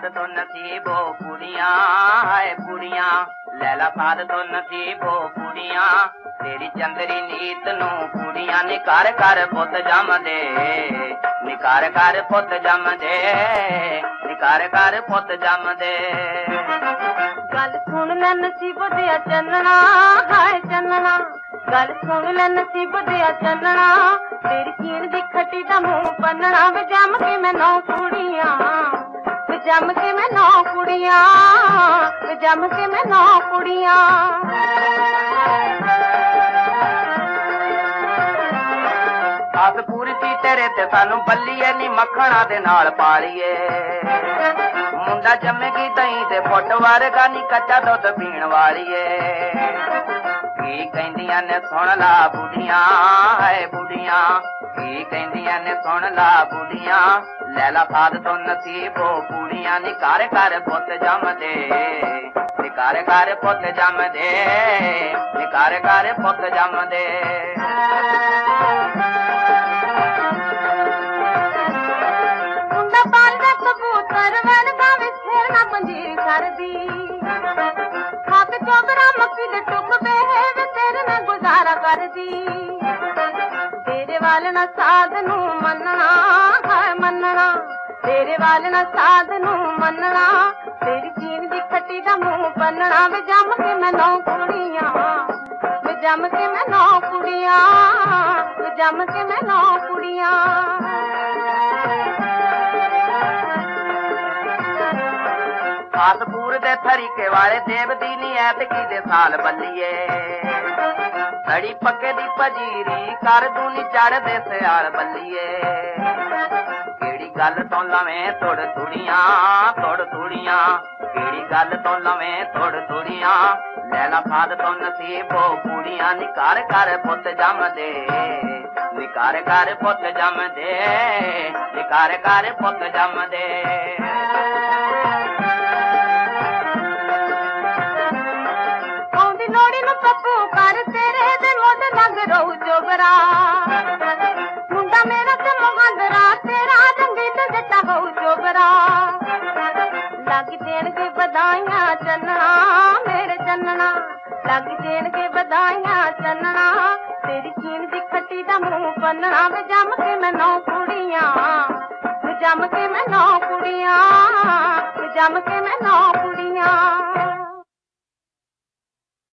साध तो नसीबो कुड़ियां हाय कुड़ियां लैला साध तो नसीबो कुड़ियां तेरी चंदरी नीत नू कुड़ियां निकार कर पुत जम दे निकार कर पुत जम दे निकार कर पुत जम दे गल सुन ले नसीब दिया चन्नना हाय चन्नना गल सुन ले नसीब दिया चन्नना तेरी चीन दी खट्टी दा मुंह पन्नना वे जम के मैं नौ कुड़ियां वे जम के मैं नौ कुड़ियां वे जम के मैं नौ कुड़ियां आस पूरी सी तेरे ते सानू बल्लीए नी मक्खणा दे नाल पालीए मुंडा जम्मेगी दही दे फुट वर्गा नी कच्चा दुध पीण वालीए की कहंदियां ने सुन ला बुढ़ियां है बुढ़ियां की कहंदियां ने सुन ला बुढ़ियां लैला साध तो नसीबो कुड़ियां निकार कर पुत जम दे निकार कर पुत जम दे निकार कर पुत जम दे मुंडा पालदा कबूतर वर्गा वे छेड़ना पंजीर करदी खाक चोबरा मक्की दे टुक बेहे वे तेरे में गुजारा करदी तेरे वाल ना साध नू मनना है मनना तेरे वाल ना साध नू मनना तेरी चीन दी खट्टी दा मुंह पन्नना वे जम के मैं नौ कुड़ियां वे जम के मैं नौ कुड़ियां वे जम के मैं नौ कुड़ियां खासपूर दे थरीके वाले देव दी नी ऐतकी दे साल बल्लीए सड़ी पक्के दी पजीरी कर दूनी चढ़ दे सियाल बल्लीए केड़ी गल तो लवें तोड़ तुड़ियां केड़ी गल तो लवें तोड़ तुड़ियां लैला साध तो नसीबो कुड़ियां निकार कर पुत जम दे निकार कर पुत जम दे निकार कर पुत जम दे लोड़ी नु पप्पू कर तेरे दे मोद लग रहू चोबरा मुंडा मेरा ते मोहंदरा तेरा रंगी ते जट्टा होऊ चोबरा लग देन के बधाइयां चन्नना मेरे चन्नना लग देन के बधाइयां चन्नना तेरी चीन दी खट्टी दा मुंह पन्नना वे जम के मैं नौ कुड़ियां वे जम के मैं नौ कुड़ियां वे जम के मैं नौ कुड़ियां